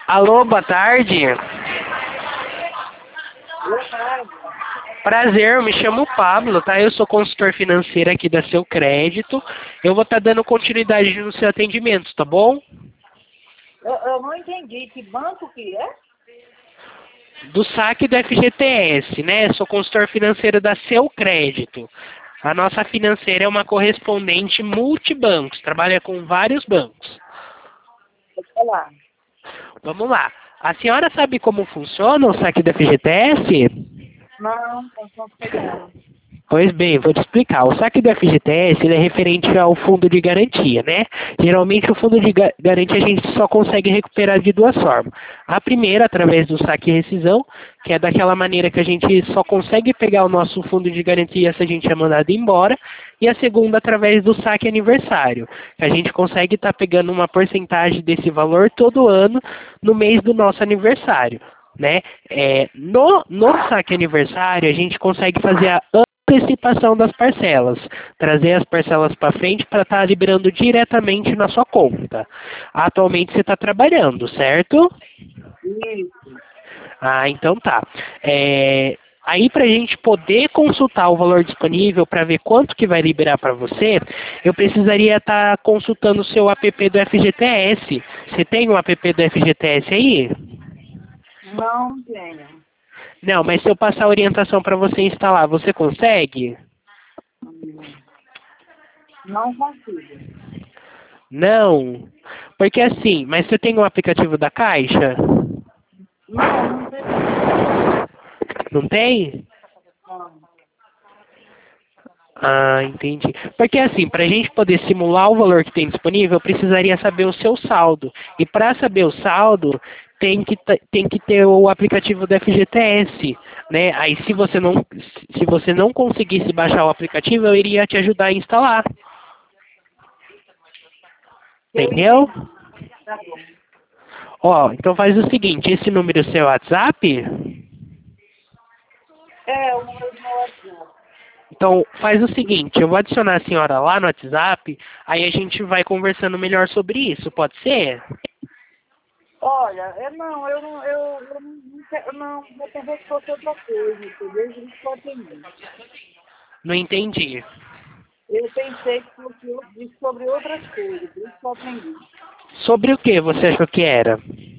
Alô, boa tarde. Boa tarde. Prazer, eu me chamo Pablo, tá? Eu sou consultor financeiro aqui da Seu Crédito. Eu vou estar dando continuidade no seu atendimento, tá bom? Eu não entendi. Que banco que é? Do saque do FGTS, né? Sou consultor financeiro da Seu Crédito. A nossa financeira é uma correspondente multibancos, trabalha com vários bancos. Vou falar. Vamos lá. A senhora sabe como funciona o saque do FGTS? Não sei não. Pois bem, vou te explicar. O saque do FGTS ele é referente ao fundo de garantia, né? Geralmente o fundo de garantia a gente só consegue recuperar de duas formas. A primeira, através do saque e rescisão, que é daquela maneira que a gente só consegue pegar o nosso fundo de garantia se a gente é mandado embora. E a segunda, através do saque aniversário, que a gente consegue estar pegando uma porcentagem desse valor todo ano no mês do nosso aniversário, né? No saque aniversário, a gente consegue fazer a antecipação das parcelas, trazer as parcelas para frente para estar liberando diretamente na sua conta. Atualmente você está trabalhando, certo? Isso. Ah, então tá. Aí para a gente poder consultar o valor disponível para ver quanto que vai liberar para você, eu precisaria estar consultando o seu app do FGTS. Você tem um app do FGTS aí? Não tenho. Não, mas se eu passar a orientação para você instalar, você consegue? Não consigo. Não. Porque assim, mas você tem um aplicativo da Caixa? Não tenho. Não tem? Não. Ah, entendi. Porque assim, para a gente poder simular o valor que tem disponível, eu precisaria saber o seu saldo. E para saber o saldo, tem que ter o aplicativo do FGTS, né? Aí se você não conseguisse baixar o aplicativo, eu iria te ajudar a instalar. Eu Entendeu? entendi. Tá bom. Ó, então faz o seguinte, esse número é o seu WhatsApp? É, o número do meu WhatsApp. Então, faz o seguinte, eu vou adicionar a senhora lá no WhatsApp, aí a gente vai conversando melhor sobre isso, pode ser? Olha, eu pensei que fosse outra coisa, entendeu? Por isso que eu atendi. Não entendi. Eu pensei que fosse sobre outras coisas, por isso que eu atendi. Sobre o que você achou que era?